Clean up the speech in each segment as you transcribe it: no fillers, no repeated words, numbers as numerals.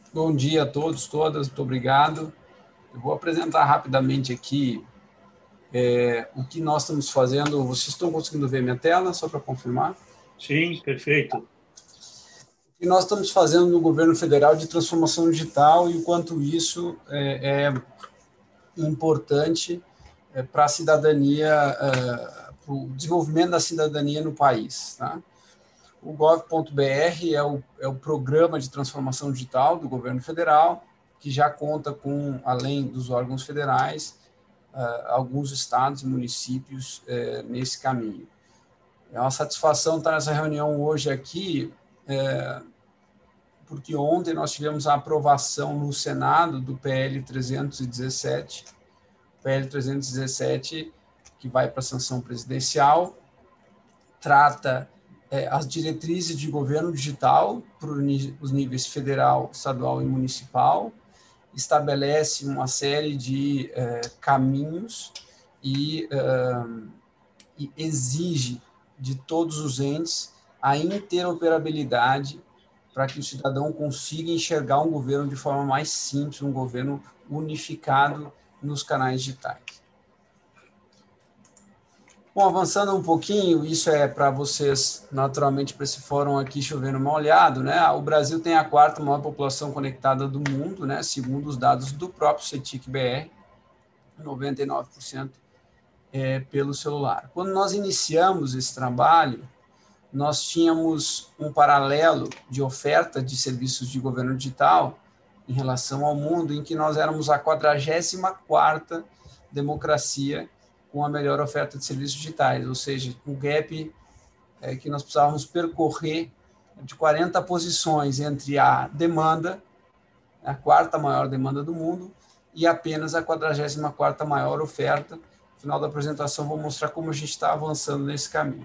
Bom dia a todos, todas, muito obrigado. Eu vou apresentar rapidamente aqui o que nós estamos fazendo. Vocês estão conseguindo ver minha tela, só para confirmar? Sim, perfeito. O que nós estamos fazendo no governo federal de transformação digital e o quanto isso é importante para a cidadania, para o desenvolvimento da cidadania no país. Tá? O gov.br é o programa de transformação digital do governo federal, que já conta com, além dos órgãos federais, alguns estados e municípios nesse caminho. É uma satisfação estar nessa reunião hoje aqui, porque ontem nós tivemos a aprovação no Senado do PL 317, PL 317, que vai para a sanção presidencial, trata as diretrizes de governo digital para os níveis federal, estadual e municipal, estabelece uma série de caminhos e exige de todos os entes a interoperabilidade para que o cidadão consiga enxergar um governo de forma mais simples, um governo unificado nos canais digitais. Bom, avançando um pouquinho, isso é para vocês, naturalmente, para esse fórum aqui chovendo uma olhada, né? O Brasil tem a quarta maior população conectada do mundo, né? Segundo os dados do próprio CETIC-BR, 99% pelo celular. Quando nós iniciamos esse trabalho, nós tínhamos um paralelo de oferta de serviços de governo digital em relação ao mundo, em que nós éramos a 44ª democracia com a melhor oferta de serviços digitais, ou seja, um gap que nós precisávamos percorrer de 40 posições entre a demanda, a quarta maior demanda do mundo, e apenas a 44ª maior oferta. No final da apresentação, vou mostrar como a gente está avançando nesse caminho.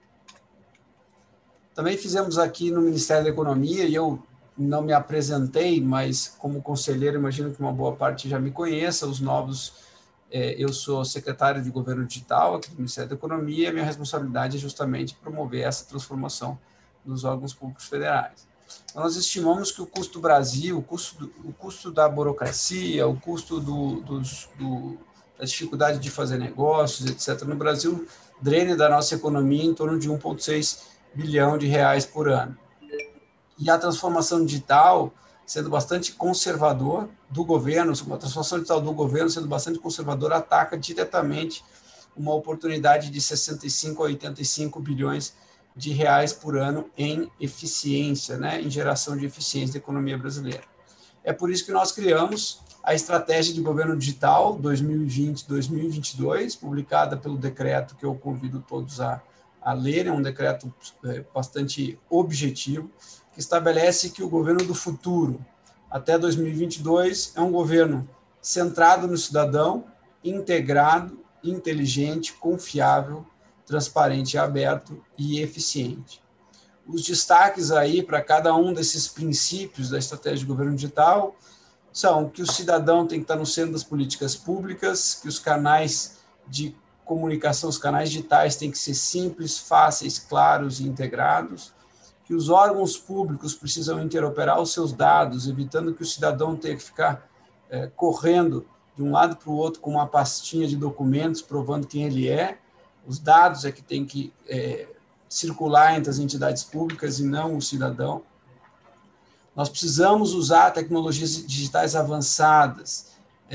Também fizemos aqui no Ministério da Economia, e eu não me apresentei, mas como conselheiro, imagino que uma boa parte já me conheça, os novos, eu sou secretário de Governo Digital aqui do Ministério da Economia, e a minha responsabilidade é justamente promover essa transformação dos órgãos públicos federais. Então, nós estimamos que o custo do Brasil, o custo da burocracia, o custo da dificuldade de fazer negócios, etc., no Brasil, drene da nossa economia em torno de 1,6 bilhão de reais por ano. E a transformação digital, sendo bastante conservador do governo, a transformação digital do governo, sendo bastante conservador, ataca diretamente uma oportunidade de 65 a 85 bilhões de reais por ano em eficiência, né, em geração de eficiência da economia brasileira. É por isso que nós criamos a Estratégia de Governo Digital 2020-2022, publicada pelo decreto que eu convido todos a lerem, um decreto bastante objetivo, que estabelece que o governo do futuro, até 2022, é um governo centrado no cidadão, integrado, inteligente, confiável, transparente, aberto e eficiente. Os destaques aí para cada um desses princípios da estratégia de governo digital são que o cidadão tem que estar no centro das políticas públicas, que os canais de comunicação, os canais digitais têm que ser simples, fáceis, claros e integrados, que os órgãos públicos precisam interoperar os seus dados, evitando que o cidadão tenha que ficar correndo de um lado para o outro com uma pastinha de documentos provando quem ele é. Os dados é que tem que circular entre as entidades públicas e não o cidadão. Nós precisamos usar tecnologias digitais avançadas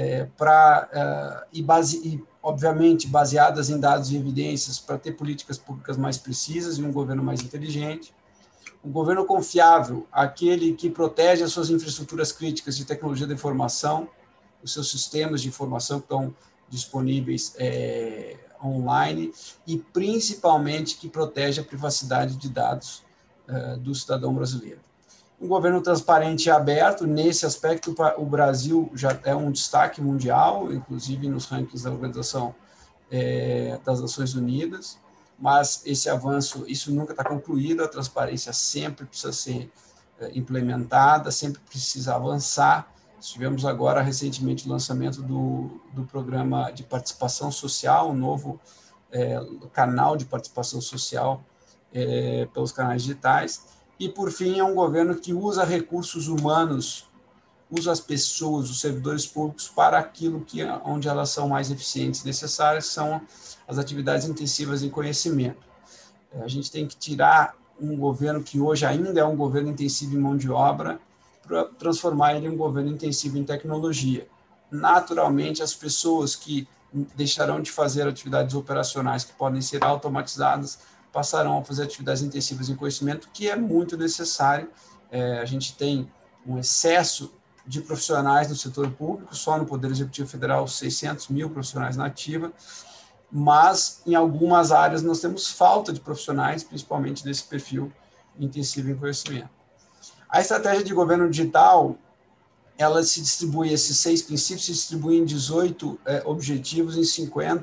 e, obviamente, baseadas em dados e evidências para ter políticas públicas mais precisas e um governo mais inteligente. Um governo confiável, aquele que protege as suas infraestruturas críticas de tecnologia da informação, os seus sistemas de informação que estão disponíveis online e, principalmente, que protege a privacidade de dados do cidadão brasileiro. Um governo transparente e aberto, nesse aspecto, o Brasil já é um destaque mundial, inclusive nos rankings da Organização das Nações Unidas, mas esse avanço, isso nunca está concluído, a transparência sempre precisa ser implementada, sempre precisa avançar. Tivemos agora, recentemente, o lançamento do programa de participação social, um novo canal de participação social pelos canais digitais. E, por fim, é um governo que usa recursos humanos usa as pessoas, os servidores públicos, para aquilo onde elas são mais eficientes e necessárias, são as atividades intensivas em conhecimento. A gente tem que tirar um governo que hoje ainda é um governo intensivo em mão de obra, para transformar ele em um governo intensivo em tecnologia. Naturalmente, as pessoas que deixarão de fazer atividades operacionais que podem ser automatizadas passarão a fazer atividades intensivas em conhecimento, que é muito necessário. A gente tem um excesso de profissionais no setor público, só no Poder Executivo Federal, 600 mil profissionais na ativa, mas em algumas áreas nós temos falta de profissionais, principalmente desse perfil intensivo em conhecimento. A estratégia de governo digital, ela se distribui, esses 6 princípios se distribuem em 18 objetivos em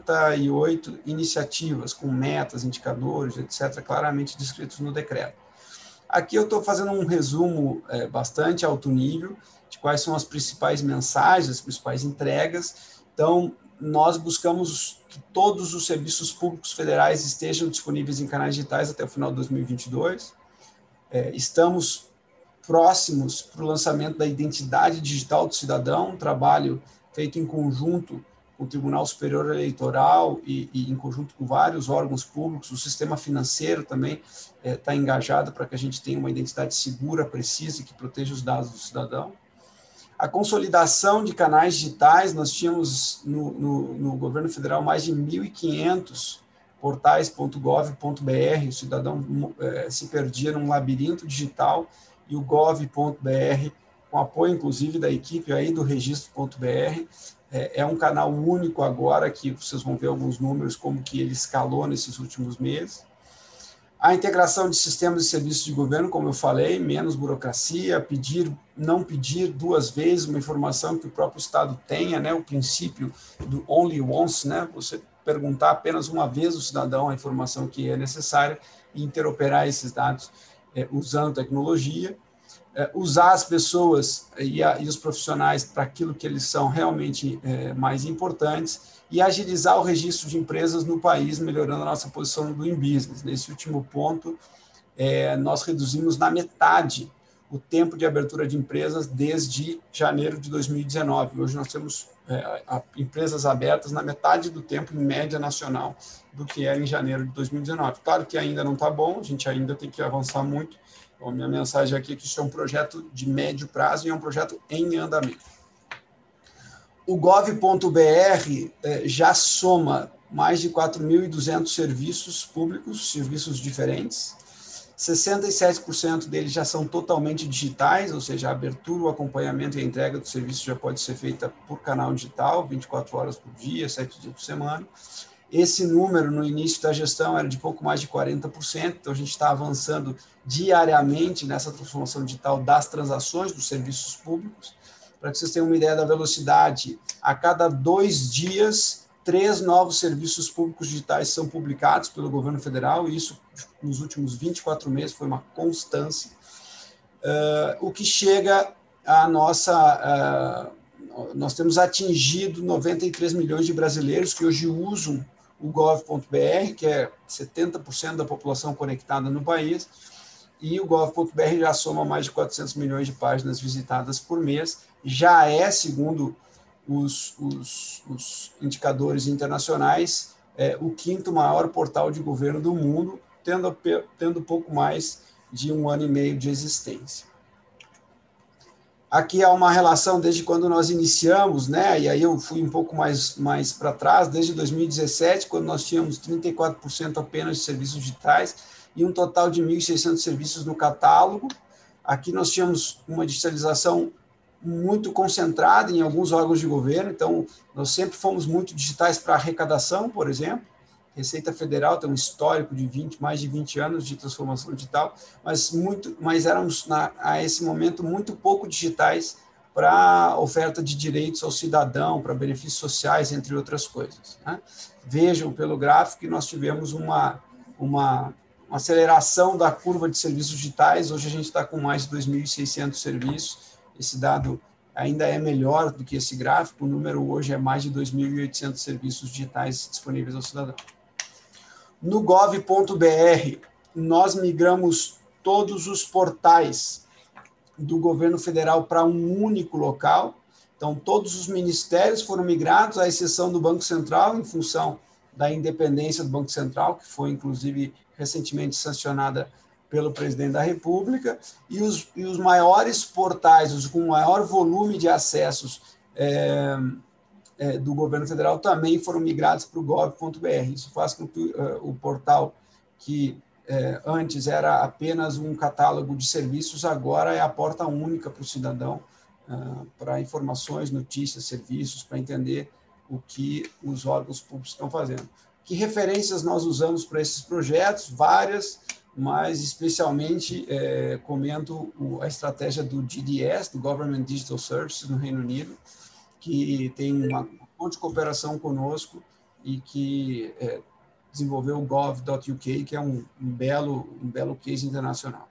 58 iniciativas, com metas, indicadores, etc., claramente descritos no decreto. Aqui eu estou fazendo um resumo bastante alto nível de quais são as principais mensagens, as principais entregas. Então, nós buscamos que todos os serviços públicos federais estejam disponíveis em canais digitais até o final de 2022. Estamos próximos para o lançamento da identidade digital do cidadão, um trabalho feito em conjunto com o Tribunal Superior Eleitoral e em conjunto com vários órgãos públicos. O sistema financeiro também está engajado para que a gente tenha uma identidade segura, precisa e que proteja os dados do cidadão. A consolidação de canais digitais, nós tínhamos no governo federal mais de 1.500 portais.gov.br, o cidadão se perdia num labirinto digital, e o gov.br, com apoio inclusive da equipe aí do registro.br, é um canal único agora, que vocês vão ver alguns números, como que ele escalou nesses últimos meses. A integração de sistemas e serviços de governo, como eu falei, menos burocracia, não pedir 2 vezes uma informação que o próprio Estado tenha, né? O princípio do only once, né? Você perguntar apenas uma vez ao cidadão a informação que é necessária e interoperar esses dados usando tecnologia. Usar as pessoas e os profissionais para aquilo que eles são realmente mais importantes, e agilizar o registro de empresas no país, melhorando a nossa posição no Doing Business. Nesse último ponto, nós reduzimos na metade o tempo de abertura de empresas desde janeiro de 2019. Hoje nós temos empresas abertas na metade do tempo, em média nacional, do que era em janeiro de 2019. Claro que ainda não está bom, a gente ainda tem que avançar muito. Então, minha mensagem aqui é que isso é um projeto de médio prazo e é um projeto em andamento. O gov.br já soma mais de 4.200 serviços públicos, serviços diferentes. 67% deles já são totalmente digitais, ou seja, a abertura, o acompanhamento e a entrega do serviço já pode ser feita por canal digital, 24 horas por dia, 7 dias por semana. Esse número, no início da gestão, era de pouco mais de 40%, então a gente está avançando diariamente nessa transformação digital das transações dos serviços públicos. Para que vocês tenham uma ideia da velocidade, a cada 2 dias, 3 novos serviços públicos digitais são publicados pelo governo federal, e isso nos últimos 24 meses foi uma constância. O que chega à nossa... nós temos atingido 93 milhões de brasileiros que hoje usam o gov.br, que é 70% da população conectada no país, e o gov.br já soma mais de 400 milhões de páginas visitadas por mês. Já é, segundo os indicadores internacionais, o 5º maior portal de governo do mundo, tendo pouco mais de 1 ano e meio de existência. Aqui há uma relação desde quando nós iniciamos, né? E aí eu fui um pouco mais para trás, desde 2017, quando nós tínhamos 34% apenas de serviços digitais e um total de 1.600 serviços no catálogo. Aqui nós tínhamos uma digitalização muito concentrada em alguns órgãos de governo, então nós sempre fomos muito digitais para arrecadação, por exemplo. Receita Federal tem um histórico de mais de 20 anos de transformação digital, mas éramos, a esse momento, muito pouco digitais para oferta de direitos ao cidadão, para benefícios sociais, entre outras coisas, né? Vejam pelo gráfico que nós tivemos uma aceleração da curva de serviços digitais. Hoje a gente está com mais de 2.600 serviços. Esse dado ainda é melhor do que esse gráfico. O número hoje é mais de 2.800 serviços digitais disponíveis ao cidadão. No gov.br, nós migramos todos os portais do governo federal para um único local. Então, todos os ministérios foram migrados, à exceção do Banco Central, em função da independência do Banco Central, que foi, inclusive, recentemente sancionada pelo presidente da República, e os maiores portais, os com maior volume de acessos do governo federal também foram migrados para o gov.br. Isso faz com que o portal, que antes era apenas um catálogo de serviços, agora é a porta única para o cidadão, para informações, notícias, serviços, para entender o que os órgãos públicos estão fazendo. Que referências nós usamos para esses projetos? Várias, mas especialmente comento a estratégia do GDS, do Government Digital Services, no Reino Unido, que tem uma fonte de cooperação conosco e que desenvolveu o gov.uk, que é um belo case internacional.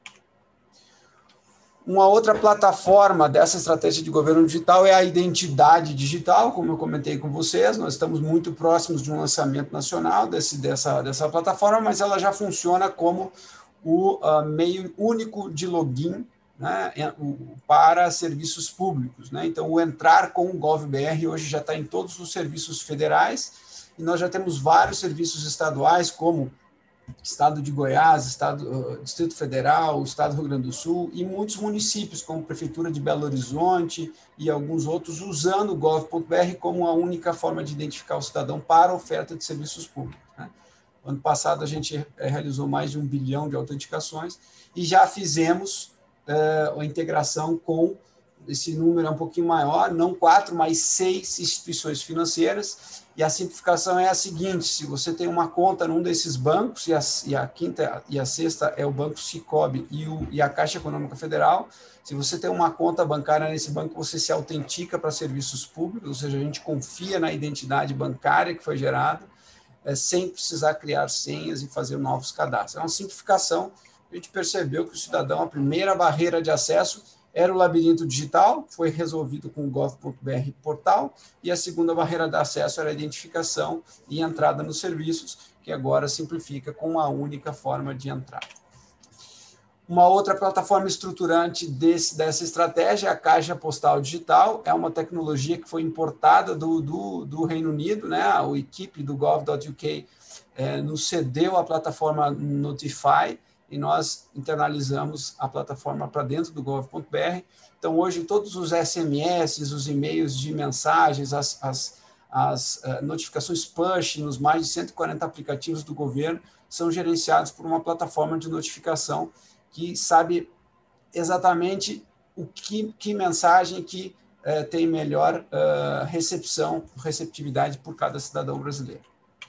Uma outra plataforma dessa estratégia de governo digital é a identidade digital, como eu comentei com vocês. Nós estamos muito próximos de um lançamento nacional dessa plataforma, mas ela já funciona como o meio único de login, né, para serviços públicos, né? Então, o entrar com o GovBR hoje já está em todos os serviços federais, e nós já temos vários serviços estaduais, como Estado de Goiás, Distrito Federal, Estado do Rio Grande do Sul, e muitos municípios, como Prefeitura de Belo Horizonte e alguns outros, usando o gov.br como a única forma de identificar o cidadão para a oferta de serviços públicos, né? Ano passado, a gente realizou mais de 1 bilhão de autenticações e já fizemos a integração com esse número é um pouquinho maior, não 4, mas 6 instituições financeiras, e a simplificação é a seguinte: se você tem uma conta num desses bancos, e a quinta e a sexta é o Banco Sicoob e a Caixa Econômica Federal, se você tem uma conta bancária nesse banco, você se autentica para serviços públicos, ou seja, a gente confia na identidade bancária que foi gerada, sem precisar criar senhas e fazer novos cadastros. É uma simplificação. A gente percebeu que o cidadão, a primeira barreira de acesso era o labirinto digital, foi resolvido com o gov.br portal, e a segunda barreira de acesso era a identificação e entrada nos serviços, que agora simplifica com uma única forma de entrar. Uma outra plataforma estruturante dessa estratégia é a Caixa Postal Digital. É uma tecnologia que foi importada do Reino Unido, né? A equipe do gov.uk nos cedeu a plataforma Notify, e nós internalizamos a plataforma para dentro do gov.br. Então, hoje, todos os SMS, os e-mails de mensagens, as notificações push nos mais de 140 aplicativos do governo são gerenciados por uma plataforma de notificação que sabe exatamente que mensagem que tem melhor receptividade por cada cidadão brasileiro.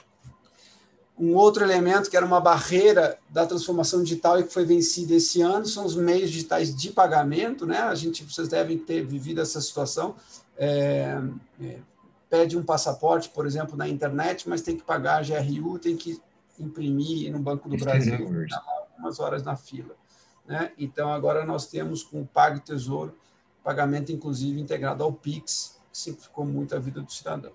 Um outro elemento que era uma barreira da transformação digital e que foi vencida esse ano são os meios digitais de pagamento, né? Vocês devem ter vivido essa situação. Pede um passaporte, por exemplo, na internet, mas tem que pagar a GRU, tem que imprimir no Banco do Brasil, algumas horas na fila, né? Então, agora nós temos com o PagTesouro, pagamento inclusive integrado ao Pix, que simplificou muito a vida do cidadão.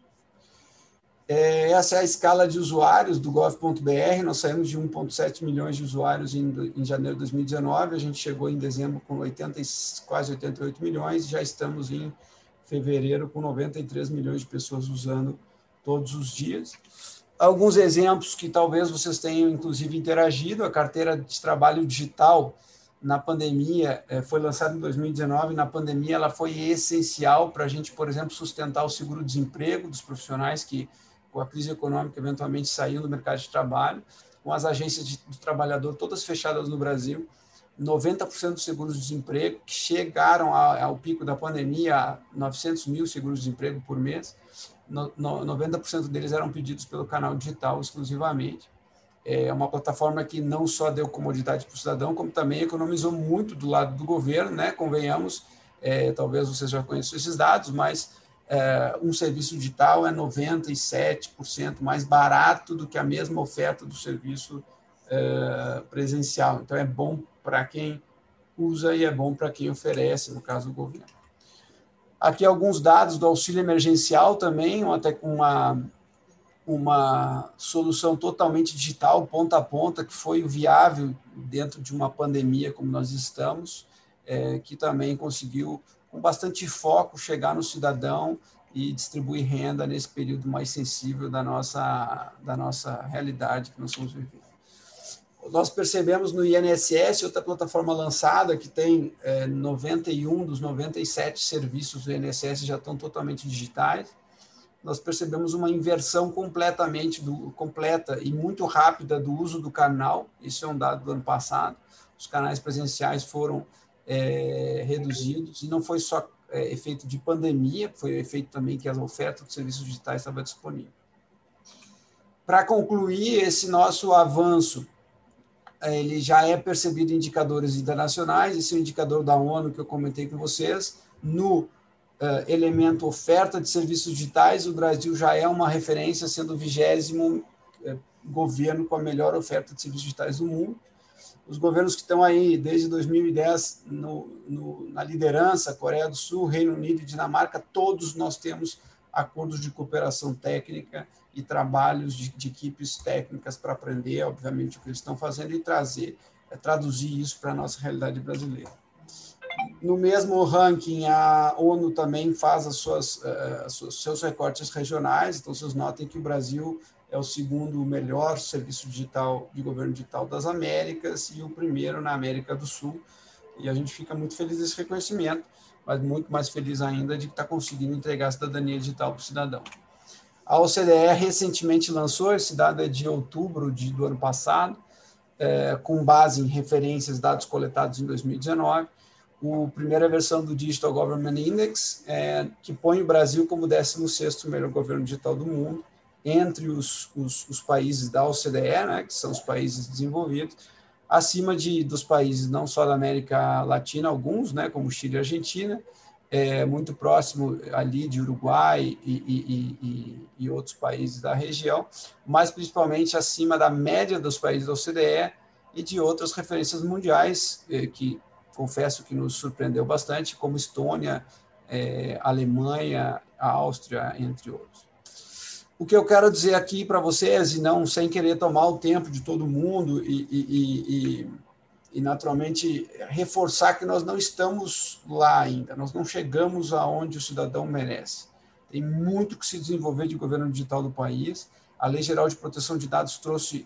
Essa é a escala de usuários do gov.br. Nós saímos de 1,7 milhões de usuários em janeiro de 2019, a gente chegou em dezembro com quase 88 milhões, e já estamos em fevereiro com 93 milhões de pessoas usando todos os dias. Alguns exemplos que talvez vocês tenham, inclusive, interagido: a carteira de trabalho digital na pandemia foi lançada em 2019, na pandemia ela foi essencial para a gente, por exemplo, sustentar o seguro-desemprego dos profissionais que, com a crise econômica, eventualmente saíram do mercado de trabalho, com as agências do trabalhador todas fechadas no Brasil, 90% dos seguros-desemprego, que chegaram ao pico da pandemia a 900 mil seguros-desemprego por mês, 90% deles eram pedidos pelo canal digital exclusivamente. É uma plataforma que não só deu comodidade para o cidadão, como também economizou muito do lado do governo, né? Convenhamos, talvez vocês já conheçam esses dados, mas um serviço digital é 97% mais barato do que a mesma oferta do serviço presencial. Então, é bom para quem usa e é bom para quem oferece, no caso do governo. Aqui alguns dados do auxílio emergencial também, uma solução totalmente digital, ponta a ponta, que foi viável dentro de uma pandemia como nós estamos. que também conseguiu, com bastante foco, chegar no cidadão e distribuir renda nesse período mais sensível da nossa realidade que nós estamos vivendo. Nós percebemos no INSS, outra plataforma lançada, que tem 91 dos 97 serviços do INSS já estão totalmente digitais. Nós percebemos uma inversão completa e muito rápida do uso do canal. Isso é um dado do ano passado. Os canais presenciais foram reduzidos, e não foi só efeito de pandemia, foi efeito também que as ofertas de serviços digitais estavam disponíveis. Para concluir esse nosso avanço, ele já é percebido em indicadores internacionais. Esse é o indicador da ONU que eu comentei com vocês. No elemento oferta de serviços digitais, o Brasil já é uma referência, sendo o 20º governo com a melhor oferta de serviços digitais do mundo. Os governos que estão aí desde 2010 na liderança, Coreia do Sul, Reino Unido e Dinamarca, todos nós temos acordos de cooperação técnica e trabalhos de equipes técnicas para aprender, obviamente, o que eles estão fazendo e traduzir isso para a nossa realidade brasileira. No mesmo ranking, a ONU também faz seus recortes regionais, então vocês notem que o Brasil é o segundo melhor serviço digital de governo digital das Américas e o primeiro na América do Sul, e a gente fica muito feliz desse reconhecimento, mas muito mais feliz ainda de estar conseguindo entregar a cidadania digital para o cidadão. A OCDE recentemente lançou, esse dado é de outubro do ano passado, com base em referências, dados coletados em 2019, a primeira versão do Digital Government Index, que põe o Brasil como 16º melhor governo digital do mundo, entre os países da OCDE, né, que são os países desenvolvidos, acima dos países não só da América Latina, alguns, né, como Chile e Argentina, muito próximo ali de Uruguai e outros países da região, mas principalmente acima da média dos países da OCDE e de outras referências mundiais, que confesso que nos surpreendeu bastante, como Estônia, Alemanha, Áustria, entre outros. O que eu quero dizer aqui para vocês, e não sem querer tomar o tempo de todo mundo e naturalmente, reforçar que nós não estamos lá ainda, nós não chegamos aonde o cidadão merece. Tem muito que se desenvolver de governo digital do país. A Lei Geral de Proteção de Dados trouxe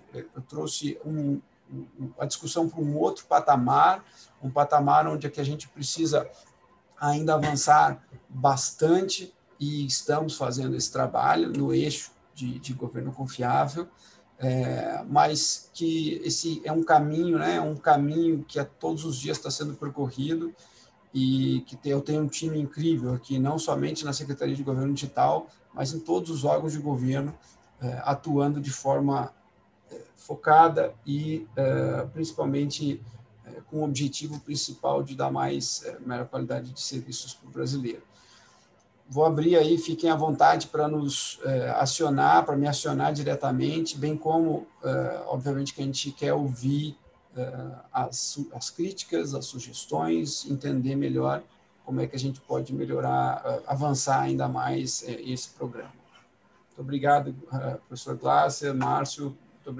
a discussão para um outro patamar, um patamar onde é que a gente precisa ainda avançar bastante, e estamos fazendo esse trabalho no eixo de governo confiável, mas que esse é um caminho, né, um caminho que todos os dias está sendo percorrido, e que eu tenho um time incrível aqui, não somente na Secretaria de Governo Digital, mas em todos os órgãos de governo, atuando de forma focada e principalmente com o objetivo principal de dar melhor qualidade de serviços para o brasileiro. Vou abrir aí, fiquem à vontade para nos acionar, para me acionar diretamente, bem como, obviamente, que a gente quer ouvir as críticas, as sugestões, entender melhor como é que a gente pode melhorar, avançar ainda mais esse programa. Muito obrigado, professor Glasser, Márcio,